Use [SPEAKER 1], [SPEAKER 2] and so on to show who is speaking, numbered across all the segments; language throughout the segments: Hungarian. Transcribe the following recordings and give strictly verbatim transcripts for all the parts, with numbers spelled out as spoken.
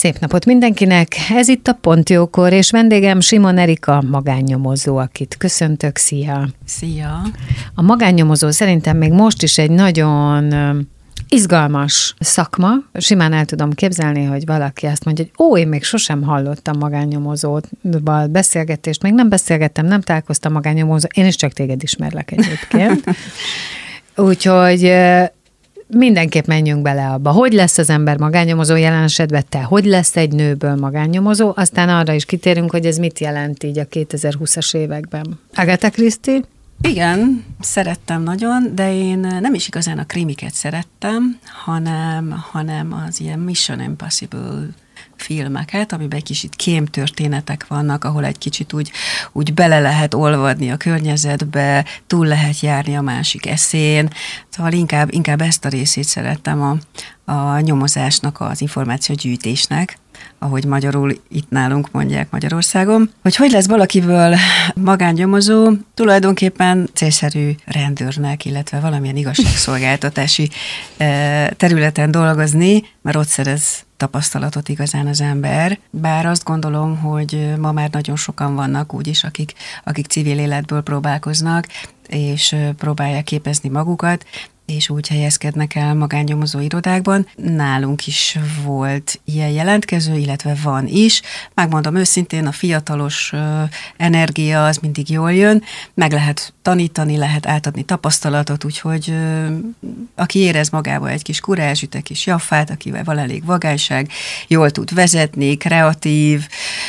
[SPEAKER 1] Szép napot mindenkinek! Ez itt a Pont Jókor, és vendégem Simon Erika, magánnyomozó, akit köszöntök. Szia!
[SPEAKER 2] Szia!
[SPEAKER 1] A magánnyomozó szerintem még most is egy nagyon izgalmas szakma. Simán el tudom képzelni, hogy valaki azt mondja, hogy ó, én még sosem hallottam magánnyomozóval beszélgetést, még nem beszélgettem, nem találkoztam magánnyomozó, én is csak téged ismerlek egyébként. Úgyhogy mindenképp menjünk bele abba. Hogy lesz az ember magánnyomozó, jelen esetben te? Hogy lesz egy nőből magánnyomozó? Aztán arra is kitérünk, hogy ez mit jelent így a kétezer-húszas években. Agatha Christie?
[SPEAKER 2] Igen, szerettem nagyon, de én nem is igazán a krimiket szerettem, hanem, hanem az ilyen Mission Impossible filmeket, amiben egy kicsit kémtörténetek vannak, ahol egy kicsit úgy, úgy bele lehet olvadni a környezetbe, túl lehet járni a másik eszén, szóval inkább, inkább ezt a részét szerettem a, a nyomozásnak, az információgyűjtésnek, ahogy magyarul itt nálunk mondják Magyarországon. Hogy hogy lesz valakiből magánnyomozó, tulajdonképpen célszerű rendőrnek, illetve valamilyen igazságszolgáltatási területen dolgozni, mert ott szerez tapasztalatot igazán az ember. Bár azt gondolom, hogy ma már nagyon sokan vannak úgyis, akik, akik civil életből próbálkoznak, és próbálják képezni magukat, és úgy helyezkednek el magánnyomozó irodákban. Nálunk is volt ilyen jelentkező, illetve van is. Megmondom őszintén, a fiatalos uh, energia az mindig jól jön, meg lehet tanítani, lehet átadni tapasztalatot, úgyhogy uh, aki érez magába egy kis kurázsit, egy kis jaffát, akivel van elég vagányság, jól tud vezetni, kreatív,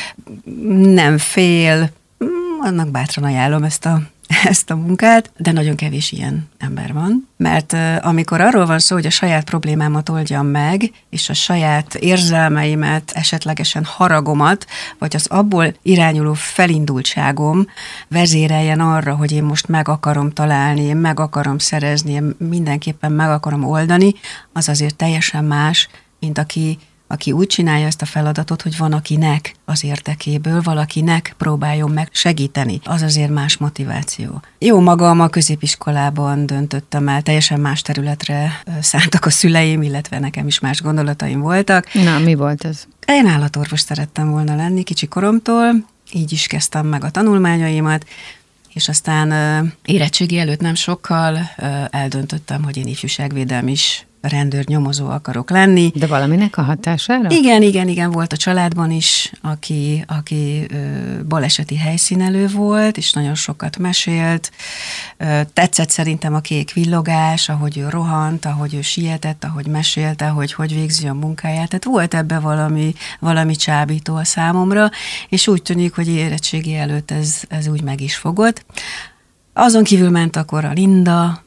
[SPEAKER 2] nem fél, annak bátran ajánlom ezt a ezt a munkát, de nagyon kevés ilyen ember van, mert uh, amikor arról van szó, hogy a saját problémámat oldjam meg, és a saját érzelmeimet, esetlegesen haragomat, vagy az abból irányuló felindultságom vezéreljen arra, hogy én most meg akarom találni, én meg akarom szerezni, én mindenképpen meg akarom oldani, az azért teljesen más, mint aki aki úgy csinálja ezt a feladatot, hogy van akinek az érdekéből, valakinek próbáljon meg segíteni. Az azért más motiváció. Jó magam a középiskolában döntöttem el, teljesen más területre szántak a szüleim, illetve nekem is más gondolataim voltak.
[SPEAKER 1] Na, mi volt ez?
[SPEAKER 2] Én állatorvos szerettem volna lenni kicsi koromtól, így is kezdtem meg a tanulmányaimat, és aztán érettségi előtt nem sokkal eldöntöttem, hogy én ifjúságvédelmi is rendőr, nyomozó akarok lenni.
[SPEAKER 1] De valaminek a hatására?
[SPEAKER 2] Igen, igen, igen, volt a családban is, aki, aki ö, baleseti helyszínelő volt, és nagyon sokat mesélt. Ö, tetszett szerintem a kék villogás, ahogy ő rohant, ahogy ő sietett, ahogy mesélte, hogy hogy végzi a munkáját. Tehát volt ebbe valami, valami csábító a számomra, és úgy tűnik, hogy érettségi előtt ez, ez úgy meg is fogott. Azon kívül ment akkor a Linda,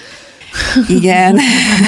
[SPEAKER 2] igen,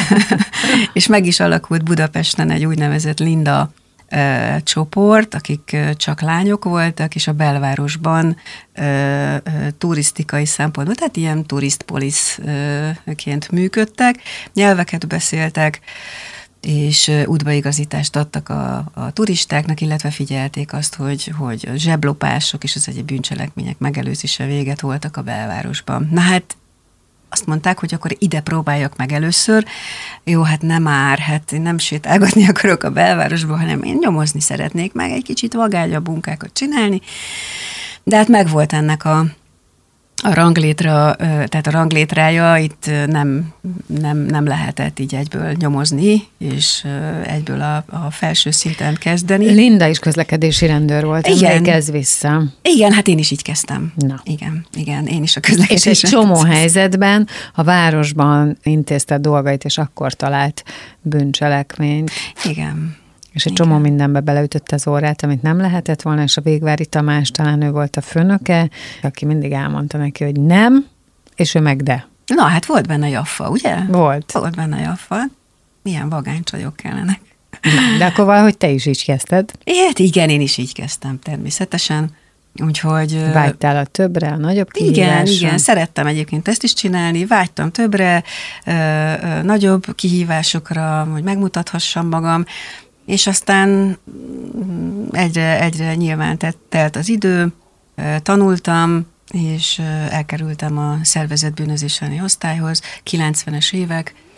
[SPEAKER 2] és meg is alakult Budapesten egy úgynevezett Linda ö, csoport, akik ö, csak lányok voltak, és a belvárosban ö, ö, turisztikai szempontból, tehát ilyen turistpoliszként működtek, nyelveket beszéltek, és útbaigazítást adtak a, a turistáknak, illetve figyelték azt, hogy, hogy zseblopások és az egyéb bűncselekmények megelőzése véget voltak a belvárosban. Na hát, azt mondták, hogy akkor ide próbáljak meg először. Jó, hát nem már, hát én nem sétálgatni akarok a belvárosba, hanem én nyomozni szeretnék, meg egy kicsit vagányabb munkákat csinálni. De hát megvolt ennek a, a ranglétra, tehát a ranglétrája, itt nem, nem, nem lehetett így egyből nyomozni, és egyből a, a felső szinten kezdeni.
[SPEAKER 1] Linda is közlekedési rendőr volt, emlékezz vissza.
[SPEAKER 2] Igen, hát én is így kezdtem.
[SPEAKER 1] Na.
[SPEAKER 2] Igen, igen, én is a közlekedési
[SPEAKER 1] És egy csomó helyzetben a városban intézte dolgait, és akkor talált bűncselekményt.
[SPEAKER 2] Igen.
[SPEAKER 1] És egy
[SPEAKER 2] Igen.
[SPEAKER 1] csomó mindenbe beleütötte az órát, amit nem lehetett volna, és a Végvári Tamás, talán ő volt a főnöke, aki mindig elmondta neki, hogy nem, és ő meg de.
[SPEAKER 2] Na, hát volt benne jaffa, ugye?
[SPEAKER 1] Volt.
[SPEAKER 2] Volt benne jaffa. Milyen vagány csajok kellenek.
[SPEAKER 1] Na, de akkor valahogy te is így kezdted.
[SPEAKER 2] Hát igen, én is így kezdtem természetesen. Úgyhogy...
[SPEAKER 1] Vágytál a többre, a nagyobb kihívásra?
[SPEAKER 2] Igen, igen, szerettem egyébként ezt is csinálni, vágytam többre, ö, ö, nagyobb kihívásokra, hogy megmutathassam magam, és aztán egyre, egyre nyilván telt az idő, tanultam, és elkerültem a szervezett bűnözés elleni osztályhoz, kilencvenes évek,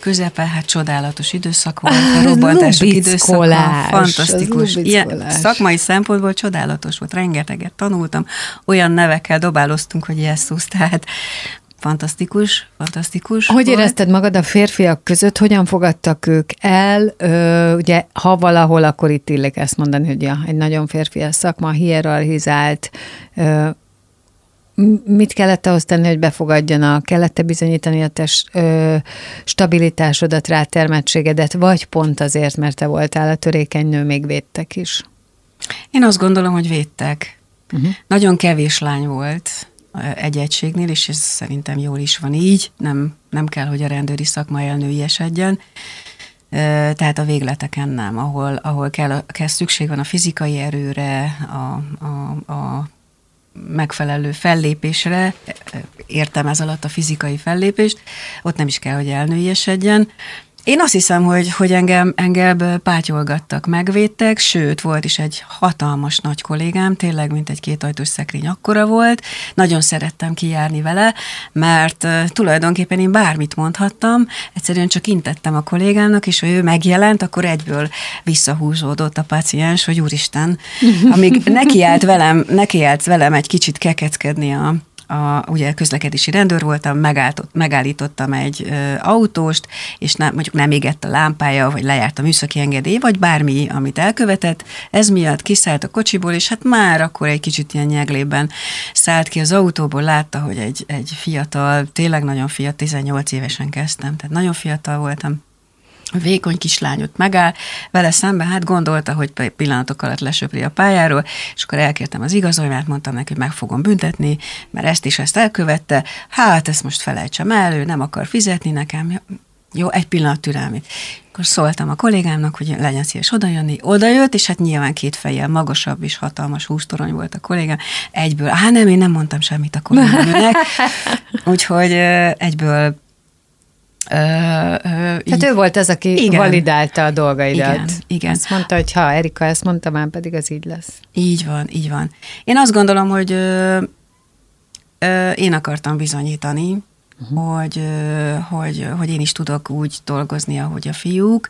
[SPEAKER 2] közepe, hát csodálatos időszak volt, a robbantások időszaka, fantasztikus. Ilyen szakmai szempontból csodálatos volt, rengeteget tanultam, olyan nevekkel dobáloztunk, hogy jesszus, tehát fantasztikus, fantasztikus.
[SPEAKER 1] Hogy volt. Érezted magad a férfiak között, hogyan fogadtak ők el? Ö, ugye, ha valahol, akkor itt illik ezt mondani, hogy ja, egy nagyon férfias szakma, hierarchizált. Ö, mit kellett ahhoz tenni, hogy befogadjanak? Kellett-e bizonyítani a te ö, stabilitásodat, rátermettségedet, vagy pont azért, mert te voltál a törékeny nő, még védtek is?
[SPEAKER 2] Én azt gondolom, hogy védtek. Uh-huh. Nagyon kevés lány volt egy egységnél, és ez szerintem jól is van így, nem, nem kell, hogy a rendőri szakma elnőiesedjen, tehát a végleteken nem, ahol, ahol kell, kell szükség van a fizikai erőre, a, a, a megfelelő fellépésre, értem ez alatt a fizikai fellépést, ott nem is kell, hogy elnőiesedjen. Én azt hiszem, hogy, hogy engem, engem pátyolgattak, megvédtek, sőt, volt is egy hatalmas nagy kollégám, tényleg, mint egy kétajtós szekrény akkora volt. Nagyon szerettem kijárni vele, mert uh, tulajdonképpen én bármit mondhattam, egyszerűen csak intettem a kollégámnak, és ha ő megjelent, akkor egyből visszahúzódott a páciens, hogy úristen, amíg nekiállt velem, nekiállt velem egy kicsit kekeckedni a A, ugye közlekedési rendőr voltam, megállítottam egy ö, autóst, és ne, mondjuk nem égett a lámpája, vagy lejárt a műszaki engedély, vagy bármi, amit elkövetett. Ez miatt kiszállt a kocsiból, és hát már akkor egy kicsit ilyen nyeglében szállt ki az autóból, látta, hogy egy, egy fiatal, tényleg nagyon fiatal, tizennyolc évesen kezdtem, tehát nagyon fiatal voltam, vékony kislányot megáll, vele szemben, hát gondolta, hogy pillanatok alatt lesöpri a pályáról, és akkor elkértem az igazolványát, mondtam neki, hogy meg fogom büntetni, mert ezt is ezt elkövette, hát ezt most felejtsem el, ő nem akar fizetni nekem, jó, egy pillanat türelmét. Akkor szóltam a kollégámnak, hogy legyen szíves odajönni, odajött, és hát nyilván két fejjel magasabb és hatalmas hústorony volt a kollégám, egyből, á nem, én nem mondtam semmit a kollégámnak, úgyhogy egyből Ö, ö,
[SPEAKER 1] Tehát így. Ő volt az, aki igen. validálta a dolgaidat.
[SPEAKER 2] Igen, igen.
[SPEAKER 1] Azt mondta, hogy ha Erika ezt mondta, már pedig az így lesz.
[SPEAKER 2] Így van, így van. Én azt gondolom, hogy ö, ö, én akartam bizonyítani, uh-huh. hogy, ö, hogy, hogy én is tudok úgy dolgozni, ahogy a fiúk,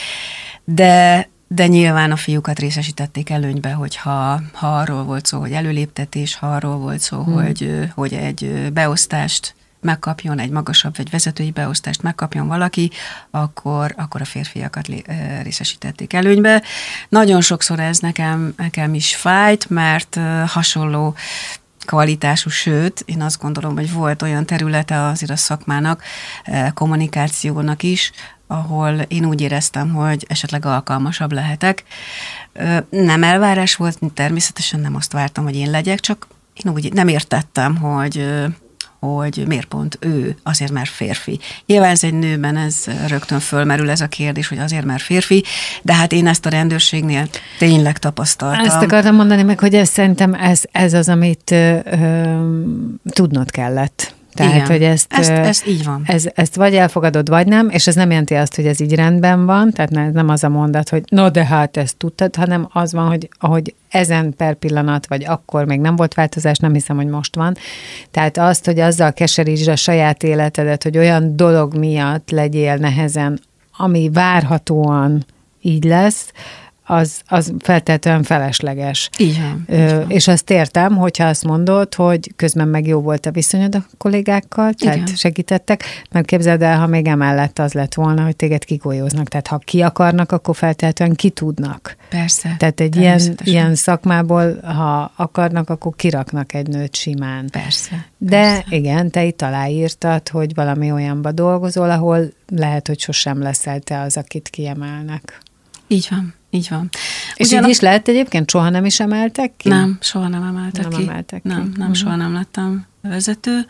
[SPEAKER 2] de de nyilván a fiúkat részesítették előnybe, hogyha ha arról volt szó, hogy előléptetés, ha arról volt szó, hmm. hogy, hogy egy beosztást megkapjon, egy magasabb, egy vezetői beosztást megkapjon valaki, akkor, akkor a férfiakat részesítették előnybe. Nagyon sokszor ez nekem, nekem is fájt, mert hasonló kvalitású, sőt, én azt gondolom, hogy volt olyan területe azért a szakmának, kommunikációnak is, ahol én úgy éreztem, hogy esetleg alkalmasabb lehetek. Nem elvárás volt, természetesen nem azt vártam, hogy én legyek, csak én úgy nem értettem, hogy hogy miért pont ő, azért mert férfi. Nyilván ez egy nőben, ez rögtön fölmerül ez a kérdés, hogy azért mert férfi, de hát én ezt a rendőrségnél tényleg tapasztaltam.
[SPEAKER 1] Ezt akartam mondani meg, hogy ez szerintem ez, ez az, amit ö, ö, tudnod kellett. Tehát, igen, hogy ezt,
[SPEAKER 2] ezt, ezt így van.
[SPEAKER 1] Ez, ezt vagy elfogadod, vagy nem, és ez nem jelenti azt, hogy ez így rendben van, tehát nem az a mondat, hogy no, de hát ezt tudtad, hanem az van, hogy ahogy ezen per pillanat, vagy akkor még nem volt változás, nem hiszem, hogy most van. Tehát azt, hogy azzal keserítsd a saját életedet, hogy olyan dolog miatt legyél nehezen, ami várhatóan így lesz, az, az feltétlenül felesleges.
[SPEAKER 2] Így van,
[SPEAKER 1] Ö,
[SPEAKER 2] így van.
[SPEAKER 1] És azt értem, hogyha azt mondod, hogy közben meg jó volt a viszonyod a kollégákkal, tehát igen. segítettek, mert képzeld el, ha még emellett az lett volna, hogy téged kigolyóznak. Tehát ha ki akarnak, akkor feltétlenül ki tudnak.
[SPEAKER 2] Persze.
[SPEAKER 1] Tehát egy ilyen, ilyen szakmából, ha akarnak, akkor kiraknak egy nőt simán.
[SPEAKER 2] Persze.
[SPEAKER 1] De
[SPEAKER 2] persze.
[SPEAKER 1] igen, te itt aláírtad, hogy valami olyanba dolgozol, ahol lehet, hogy sosem leszel te az, akit kiemelnek.
[SPEAKER 2] Így van. Így van.
[SPEAKER 1] És Ugyan így is lehet egyébként? Soha nem is emeltek ki?
[SPEAKER 2] Nem, soha nem emeltek
[SPEAKER 1] nem
[SPEAKER 2] ki.
[SPEAKER 1] Emeltek ki.
[SPEAKER 2] Nem, nem uh-huh. soha nem lettem vezető.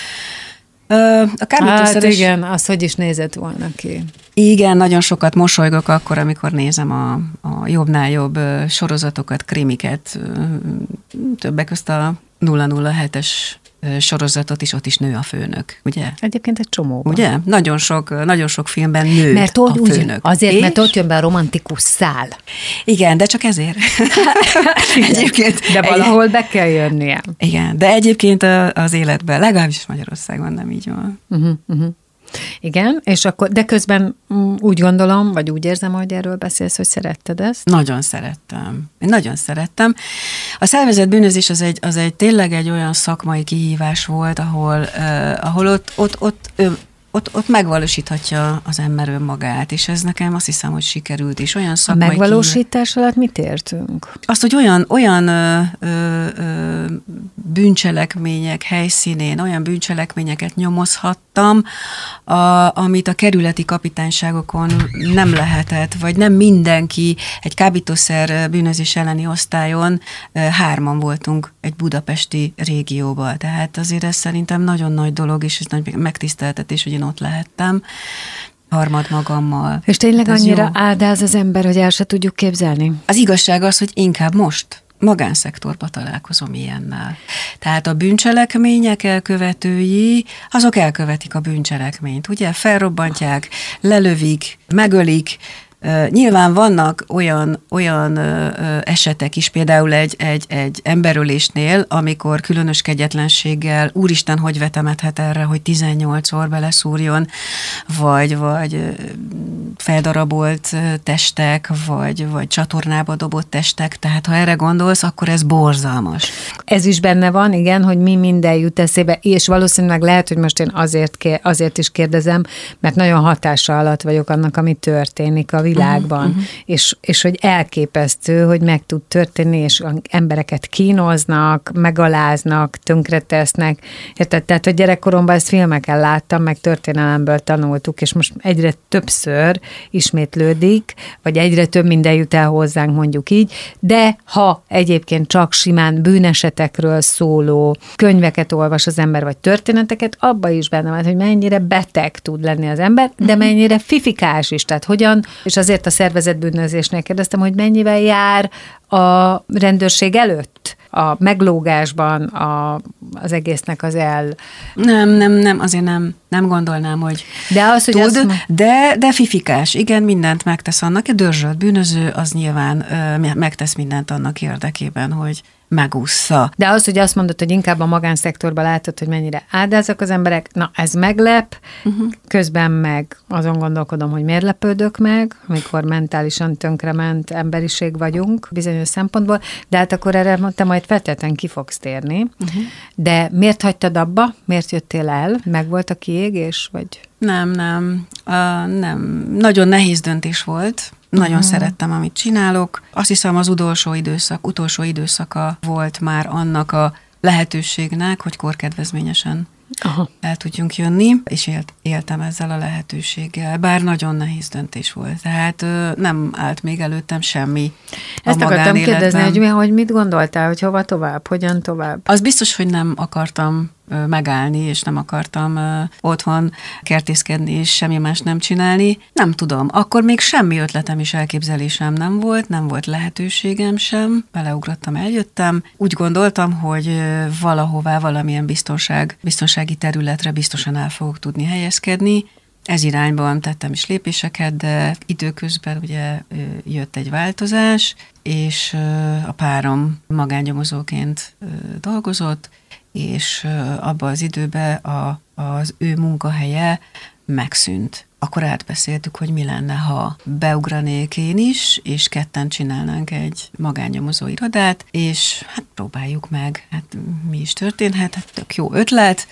[SPEAKER 1] A kábítószeres... Hát igen, az hogy is nézett volna ki.
[SPEAKER 2] Igen, nagyon sokat mosolygok akkor, amikor nézem a, a jobbnál jobb sorozatokat, krimiket, többek közt a nulla nulla hetes sorozatot is, ott is nő a főnök, ugye?
[SPEAKER 1] Egyébként egy csomóban.
[SPEAKER 2] Ugye? Nagyon sok, nagyon sok filmben nő
[SPEAKER 1] mert
[SPEAKER 2] a főnök.
[SPEAKER 1] Azért,
[SPEAKER 2] és?
[SPEAKER 1] Mert ott jön be a romantikus szál.
[SPEAKER 2] Igen, de csak ezért.
[SPEAKER 1] egyébként, de valahol egy... be kell jönnie.
[SPEAKER 2] Igen, de egyébként az életben, legalábbis Magyarországon nem így van.
[SPEAKER 1] Uh-huh, uh-huh. Igen, és akkor, de közben úgy gondolom, vagy úgy érzem, hogy erről beszélsz, hogy szeretted ezt?
[SPEAKER 2] Nagyon szerettem. Én nagyon szerettem. A szervezett bűnözés az egy, az egy tényleg egy olyan szakmai kihívás volt, ahol, uh, ahol ott, ott, ott uh, Ott, ott megvalósíthatja az ember önmagát, és ez nekem azt hiszem, hogy sikerült, és olyan szakmai...
[SPEAKER 1] A megvalósítás kívül... alatt mit értünk?
[SPEAKER 2] Azt, hogy olyan, olyan ö, ö, ö, bűncselekmények helyszínén, olyan bűncselekményeket nyomozhattam, a, amit a kerületi kapitányságokon nem lehetett, vagy nem mindenki, egy kábítószer bűnözés elleni osztályon hárman voltunk egy budapesti régióban. Tehát azért ez szerintem nagyon nagy dolog, és ez nagy megtiszteltetés, hogy én ott lehettem, harmad magammal.
[SPEAKER 1] És tényleg
[SPEAKER 2] ez
[SPEAKER 1] annyira
[SPEAKER 2] jó.
[SPEAKER 1] áldáz az ember, hogy el se tudjuk képzelni?
[SPEAKER 2] Az igazság az, hogy inkább most magánszektorba találkozom ilyennel. Tehát a bűncselekmények elkövetői, azok elkövetik a bűncselekményt. Ugye felrobbantják, lelövik, megölik. Uh, nyilván vannak olyan, olyan uh, esetek is, például egy, egy, egy emberölésnél, amikor különös kegyetlenséggel, úristen, hogy vetemethet erre, hogy tizennyolcszor beleszúrjon, vagy, vagy uh, feldarabolt uh, testek, vagy, vagy csatornába dobott testek, tehát ha erre gondolsz, akkor ez borzalmas.
[SPEAKER 1] Ez is benne van, igen, hogy mi minden jut eszébe, és valószínűleg lehet, hogy most én azért, kér, azért is kérdezem, mert nagyon hatása alatt vagyok annak, ami történik a világban, uh-huh, uh-huh. És, és hogy elképesztő, hogy meg tud történni, és embereket kínoznak, megaláznak, tönkretesznek. Érted? Tehát, hogy gyerekkoromban ezt filmeken láttam, meg történelemből tanultuk, és most egyre többször ismétlődik, vagy egyre több minden jut el hozzánk, mondjuk így, de ha egyébként csak simán bűnesetekről szóló könyveket olvas az ember, vagy történeteket, abba is benne van, hogy mennyire beteg tud lenni az ember, de mennyire fifikás is, tehát hogyan, és azért a szervezetbűnözésnél kérdeztem, hogy mennyivel jár a rendőrség előtt, a meglógásban, a, az egésznek az el...
[SPEAKER 2] Nem, nem, nem, azért nem, nem gondolnám, hogy
[SPEAKER 1] de az, hogy
[SPEAKER 2] tud,
[SPEAKER 1] azt...
[SPEAKER 2] de, de fifikás, igen, mindent megtesz annak, a dörzsölt bűnöző az nyilván ö, megtesz mindent annak érdekében, hogy megúszza.
[SPEAKER 1] De az, hogy azt mondod, hogy inkább a magánszektorban látod, hogy mennyire áldázak az emberek, na ez meglep, uh-huh. Közben meg azon gondolkodom, hogy miért lepődök meg, amikor mentálisan tönkrement emberiség vagyunk bizonyos szempontból, de hát akkor erre te majd feltétlenül ki fogsz térni. Uh-huh. De miért hagytad abba? Miért jöttél el? Meg volt a kiégés? Vagy...
[SPEAKER 2] Nem, nem. Uh, nem. Nagyon nehéz döntés volt. Nagyon uh-huh. szerettem, amit csinálok. Azt hiszem, az utolsó időszak, utolsó időszaka volt már annak a lehetőségnek, hogy korkedvezményesen Aha. el tudjunk jönni, és élt, éltem ezzel a lehetőséggel, bár nagyon nehéz döntés volt. Tehát ö, nem állt még előttem semmi.
[SPEAKER 1] Ezt akartam kérdezni, hogy, hogy mit gondoltál, hogy hova tovább, hogyan tovább?
[SPEAKER 2] Az biztos, hogy nem akartam ö, megállni, és nem akartam ö, otthon kertészkedni, és semmi más nem csinálni. Nem tudom, akkor még semmi ötletem és elképzelésem nem volt, nem volt lehetőségem sem, beleugrottam, eljöttem. Úgy gondoltam, hogy ö, valahová, valamilyen biztonság, biztonsági területre biztosan el fogok tudni helyezkedni. Ez irányban tettem is lépéseket, de időközben ugye jött egy változás, és a párom magánnyomozóként dolgozott, és abban az időben a, az ő munkahelye megszűnt. Akkor átbeszéltük, hogy mi lenne, ha beugranék én is, és ketten csinálnánk egy magánnyomozó irodát, és hát próbáljuk meg, hát mi is történhet, hát tök jó ötlet,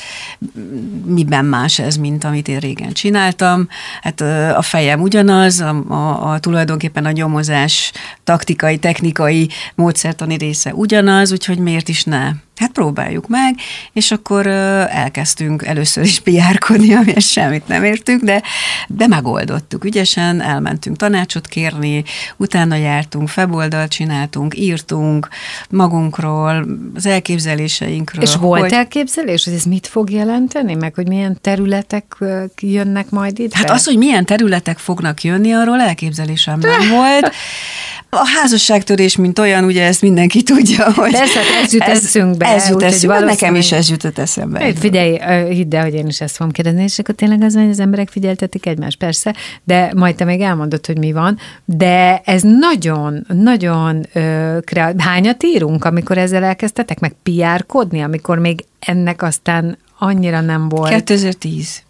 [SPEAKER 2] miben más ez, mint amit én régen csináltam. Hát a fejem ugyanaz, a, a, a tulajdonképpen a nyomozás taktikai, technikai, módszertani része ugyanaz, úgyhogy miért is ne? Hát próbáljuk meg, és akkor elkezdtünk először is pé er-kodni, amihez semmit nem értünk, de, de megoldottuk. Ügyesen elmentünk tanácsot kérni, utána jártunk, weboldalt csináltunk, írtunk magunkról, az elképzeléseinkről.
[SPEAKER 1] És volt
[SPEAKER 2] hogy...
[SPEAKER 1] elképzelés, hogy ez mit fog jelenteni, meg hogy milyen területek jönnek majd itt?
[SPEAKER 2] Hát az, hogy milyen területek fognak jönni, arról elképzelésem nem volt. A házasságtörés, mint olyan, ugye ezt mindenki tudja, hogy...
[SPEAKER 1] Persze, hát ez jut eszünkbe.
[SPEAKER 2] Ez jut eszünkbe, nekem is ez jutott eszembe.
[SPEAKER 1] Figyelj, hidd el, hogy én is ezt fogom kérdezni, és akkor tényleg az, hogy az emberek figyeltetik egymást, persze, de majd te még elmondod, hogy mi van, de ez nagyon, nagyon kreatív. Hányat írunk, amikor ezzel elkezdtetek, meg pé er-kodni, amikor még ennek aztán annyira nem volt?
[SPEAKER 2] kétezer-tíz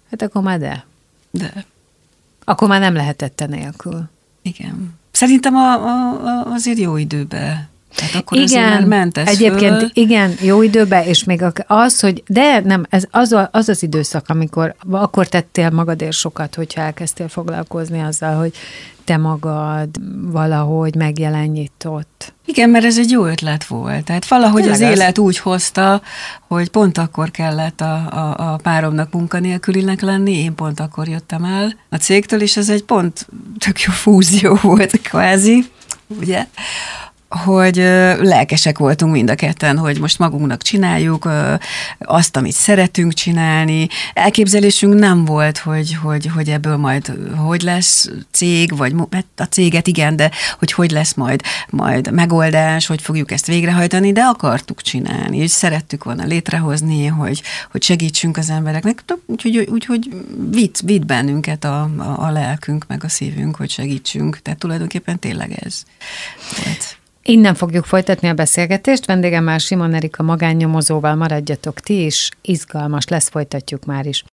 [SPEAKER 1] Hát akkor már de.
[SPEAKER 2] De.
[SPEAKER 1] Akkor már nem lehetett nélkül.
[SPEAKER 2] Igen. Szerintem a, a, azért jó időben. Tehát akkor
[SPEAKER 1] igen,
[SPEAKER 2] már ment ez
[SPEAKER 1] egyébként
[SPEAKER 2] föl.
[SPEAKER 1] igen, jó időben, és még az, hogy de nem, ez az, a, az az időszak, amikor akkor tettél magadért sokat, hogyha elkezdtél foglalkozni azzal, hogy te magad valahogy megjelenított.
[SPEAKER 2] Igen, mert ez egy jó ötlet volt. Tehát valahogy tényleg az élet az... úgy hozta, hogy pont akkor kellett a, a, a páromnak munkanélkülinek lenni, én pont akkor jöttem el a cégtől, és ez egy pont tök jó fúzió volt kvázi, ugye? Hogy lelkesek voltunk mind a ketten, hogy most magunknak csináljuk azt, amit szeretünk csinálni. Elképzelésünk nem volt, hogy, hogy, hogy ebből majd hogy lesz cég, vagy a céget igen, de hogy hogy lesz majd, majd megoldás, hogy fogjuk ezt végrehajtani, de akartuk csinálni, és szerettük volna létrehozni, hogy, hogy segítsünk az embereknek, úgyhogy úgy, úgy, vitt, vitt bennünket a, a, a lelkünk, meg a szívünk, hogy segítsünk. Tehát tulajdonképpen tényleg ez volt.
[SPEAKER 1] Innen fogjuk folytatni a beszélgetést. Vendégemmel Simon Erika magánnyomozóval, maradjatok ti is. Izgalmas lesz, folytatjuk már is.